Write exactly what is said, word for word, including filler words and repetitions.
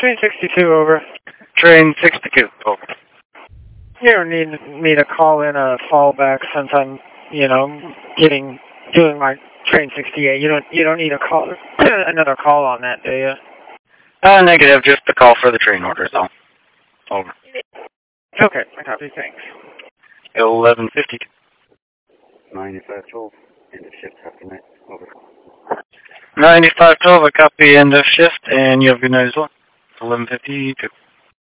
Train sixty-two, over. Train sixty-two, over. You don't need me to call in a fallback since I'm, you know, getting, doing my train sixty-eight. You don't, you don't need a call, another call on that, do you? Uh, negative, just the call for the train order, so. Over. Okay, I copy, thanks. eleven fifty-two. ninety-five twelve, end of shift, copy night, over. ninety-five twelve, I copy end of shift, and you have a good night as well. eleven fifty-two.